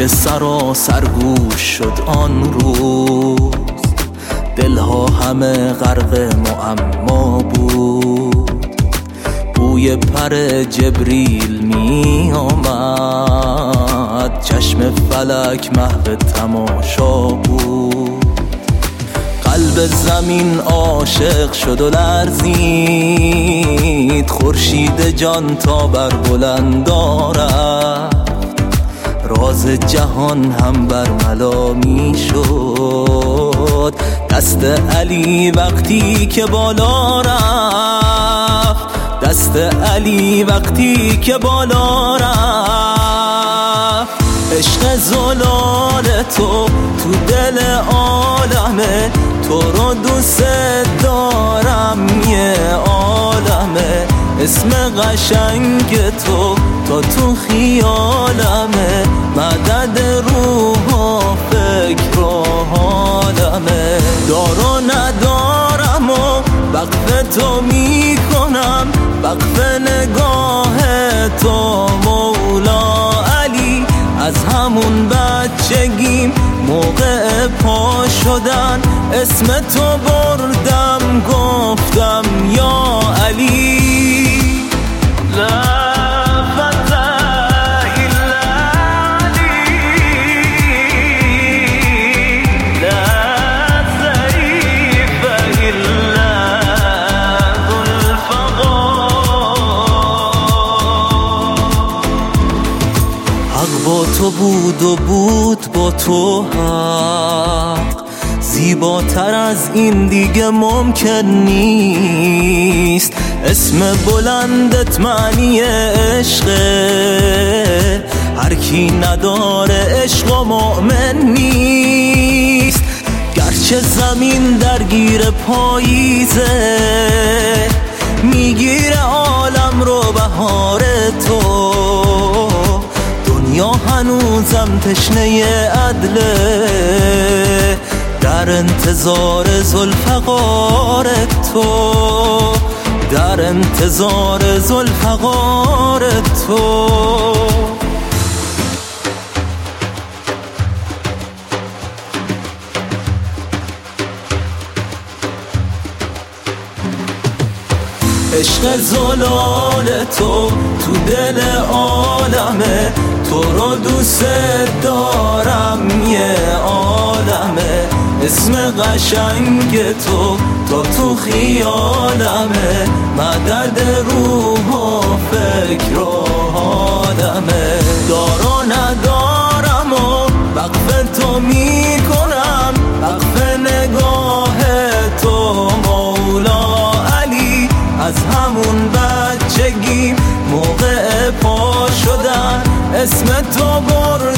که سراسر گوش شد آن روز، دلها همه غرق معما بود. بوی پر جبریل می آمد، چشم فلک محو تماشا بود. قلب زمین عاشق شد و لرزید، خورشید جان تا بر بلند رفت. راز جهان هم برملا می شد، دست علی وقتی که بالا رفت، دست علی وقتی که بالا رفت. عشق زلال تو دل عالمه، تو رو دوست دارم یه عالمه. اسم قشنگ تو تا تو خیالمه، مدد روح و فکر و حالمه. دار و ندارم و وقف تو می کنم، وقف نگاه تو مولا علی. از همون بچگیم موقع پا شدن اسم تو بردم، گفتم یا علی. لا فتى إلا علي، لا سيف إلا ذو الفقار. حق با تو بود و بود با تو حق، زیباتر از این دیگه ممکن نیست. اسم بلندت معنی عشقه، هر کی نداره عشق و مؤمن نیست. گرچه زمین درگیر پاییزه، میگیره عالم رو بهار تو. دنیا هنوزم تشنه عدله، در انتظار ذوالفقار تو، در انتظار ذوالفقار تو. عشق زلال تو دل عالمه، تو رو دوست دارم یه عالمه. اسم قشنگ تو تا تو خیالمه، مدد روح و فکر و حالمه. دار و ندارم و وقف تو می کنم، وقف نگاه تو مولا علی. از همون بچگی موقع پا شدن اسم تو